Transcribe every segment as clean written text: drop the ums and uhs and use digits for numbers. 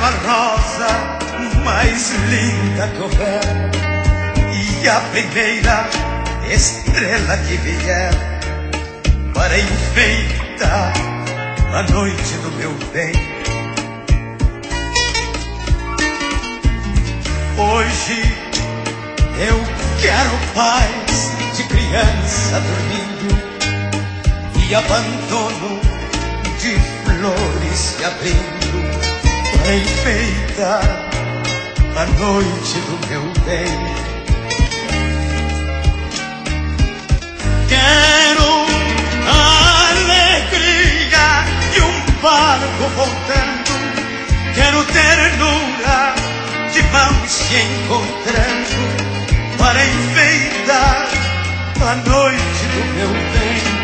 a rosa mais linda que houver, e a primeira estrela que vier para enfeitar a noite do meu bem. Hoje eu quero paz de criança dormindo e abandono de flores se abrindo para enfeitar a noite do meu bem. Quero a alegria de um barco voltando, quero ternura de mãos se encontrando para enfeitar a noite do meu bem.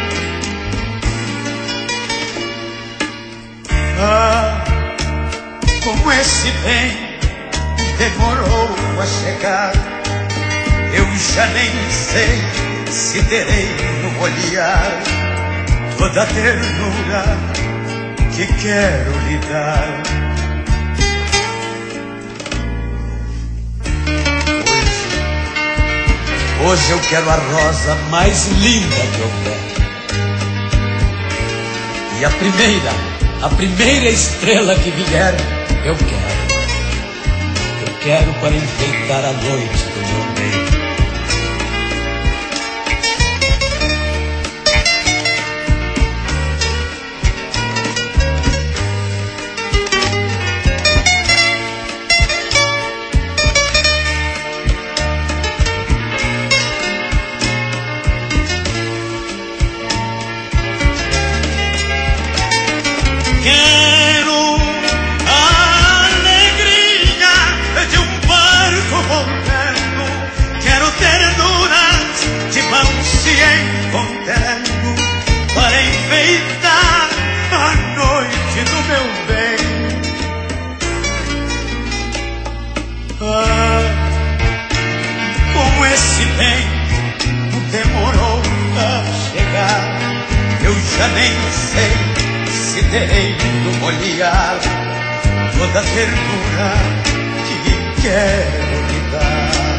Ah, como esse bem demorou a chegar, eu já nem sei se terei no olhar toda a ternura que quero lhe dar. Hoje eu quero a rosa mais linda que houver, e a primeira estrela que vier, eu quero para enfeitar a noite do meu bem. Quero a alegria de um barco voltando, quero ternuras de mãos se encontrando para enfeitar a noite do meu bem. Ah, como esse bem demorou a chegar, eu já nem sei se terei no olhar toda a ternura que quero lhe dar.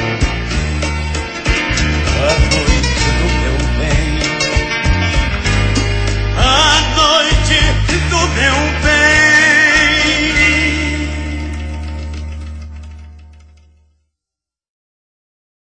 A noite do meu bem, a noite do meu bem.